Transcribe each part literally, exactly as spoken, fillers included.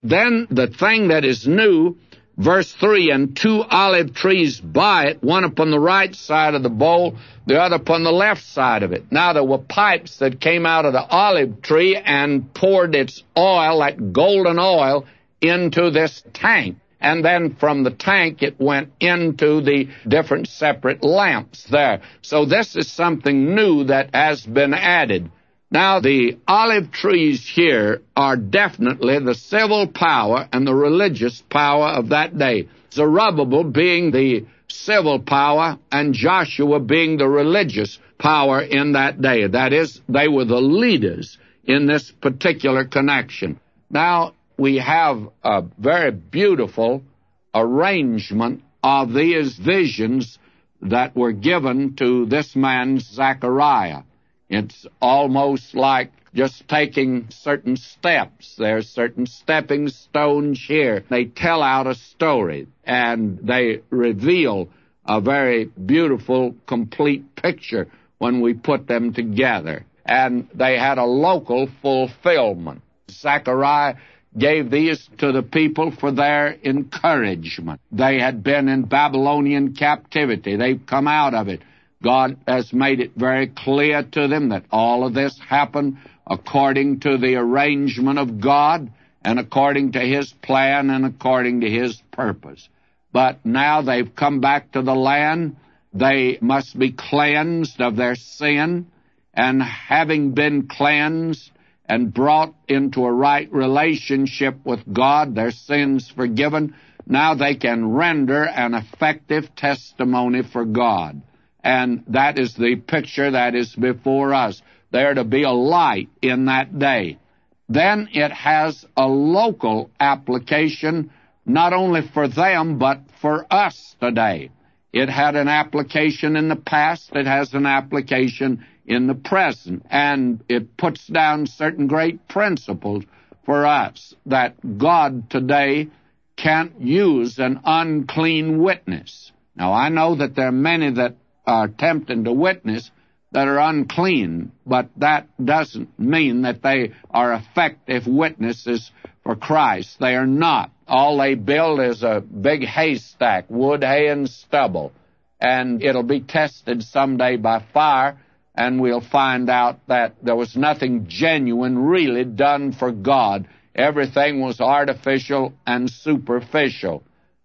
then the thing that is new, verse three, and two olive trees by it, one upon the right side of the bowl, the other upon the left side of it. Now there were pipes that came out of the olive tree and poured its oil, that golden oil, into this tank. And then from the tank it went into the different separate lamps there. So this is something new that has been added. Now, the olive trees here are definitely the civil power and the religious power of that day. Zerubbabel being the civil power and Joshua being the religious power in that day. That is, they were the leaders in this particular connection. Now, we have a very beautiful arrangement of these visions that were given to this man, Zechariah. It's almost like just taking certain steps. There's certain stepping stones here. They tell out a story, and they reveal a very beautiful, complete picture when we put them together. And they had a local fulfillment. Zechariah gave these to the people for their encouragement. They had been in Babylonian captivity. They've come out of it. God has made it very clear to them that all of this happened according to the arrangement of God and according to His plan and according to His purpose. But now they've come back to the land. They must be cleansed of their sin, and having been cleansed and brought into a right relationship with God, their sins forgiven, now they can render an effective testimony for God. And that is the picture that is before us. There to be a light in that day. Then it has a local application, not only for them, but for us today. It had an application in the past. It has an application in the present. And it puts down certain great principles for us that God today can't use an unclean witness. Now, I know that there are many that are attempting to witness that are unclean, but that doesn't mean that they are effective witnesses for Christ. They are not. All they build is a big haystack, wood, hay, and stubble, and it'll be tested someday by fire, and we'll find out that there was nothing genuine really done for God. Everything was artificial and superficial.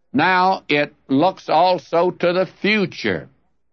Now it looks also to the future,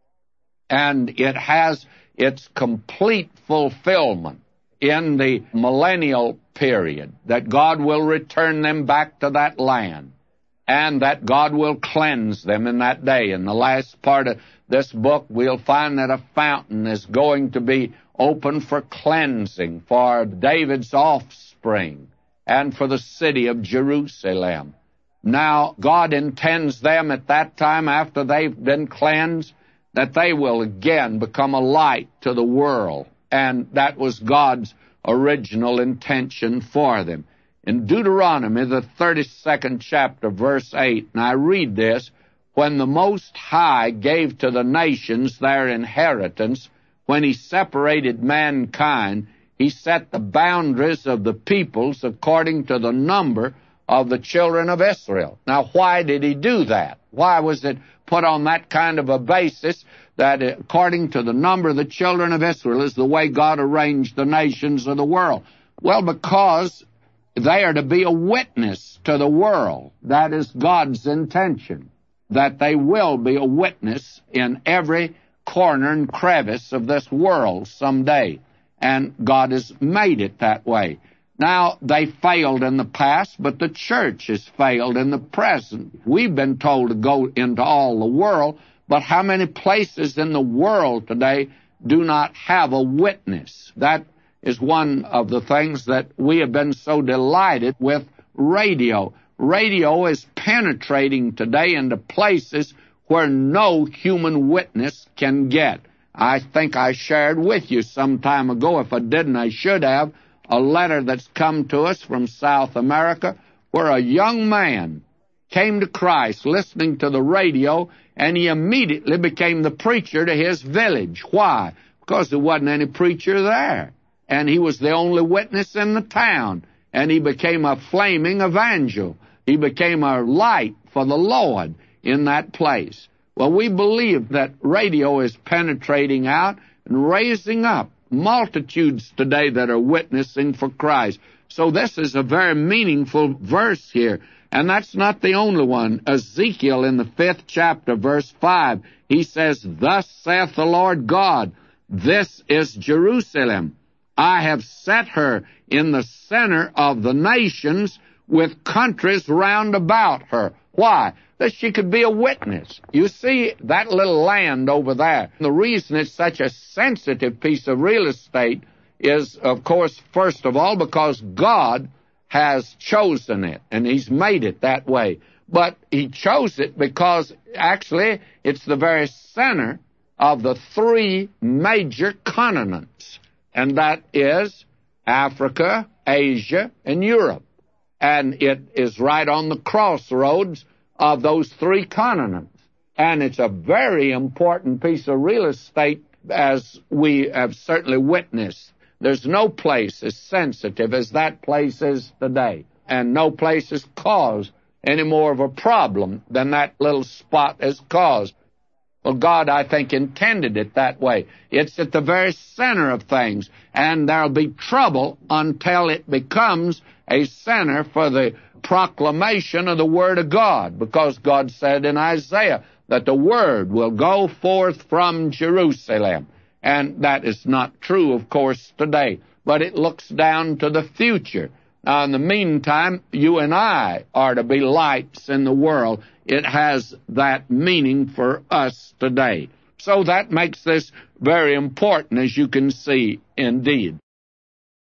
and it has its complete fulfillment in the millennial period, that God will return them back to that land, and that God will cleanse them in that day. In the last part of this book, we'll find that a fountain is going to be open for cleansing for David's offspring and for the city of Jerusalem. Now, God intends them at that time, after they've been cleansed, that they will again become a light to the world. And that was God's original intention for them. In Deuteronomy, the thirty-second chapter, verse eight, and I read this, when the Most High gave to the nations their inheritance, when He separated mankind, He set the boundaries of the peoples according to the number of the children of Israel. Now, why did He do that? Why was it put on that kind of a basis that according to the number of the children of Israel is the way God arranged the nations of the world? Well, because they are to be a witness to the world. That is God's intention, that they will be a witness in every corner and crevice of this world someday. And God has made it that way. Now, they failed in the past, but the church has failed in the present. We've been told to go into all the world, but how many places in the world today do not have a witness? That is one of the things that we have been so delighted with radio. Radio is penetrating today into places where no human witness can get. I think I shared with you some time ago, if I didn't, I should have, a letter that's come to us from South America where a young man came to Christ listening to the radio, and he immediately became the preacher to his village. Why? Because there wasn't any preacher there, and he was the only witness in the town. and he became a flaming evangel. He became a light for the Lord in that place. Well, we believe that radio is penetrating out and raising up multitudes today that are witnessing for Christ. So this is a very meaningful verse here. And that's not the only one. Ezekiel in the fifth chapter, verse five, he says, "Thus saith the Lord God, this is Jerusalem. I have set her in the center of the nations with countries round about her." Why? That she could be a witness. You see that little land over there. The reason it's such a sensitive piece of real estate is, of course, first of all, because God has chosen it, and he's made it that way. But he chose it because, actually, it's the very center of the three major continents, and that is Africa, Asia, and Europe. And it is right on the crossroads of those three continents. And it's a very important piece of real estate, as we have certainly witnessed. There's no place as sensitive as that place is today. And no place has caused any more of a problem than that little spot has caused. Well, God, I think, intended it that way. It's at the very center of things, and there'll be trouble until it becomes a center for the proclamation of the Word of God, because God said in Isaiah that the Word will go forth from Jerusalem. And that is not true, of course, today, but it looks down to the future. Now, in the meantime, you and I are to be lights in the world. It has that meaning for us today. So that makes this very important, as you can see, indeed.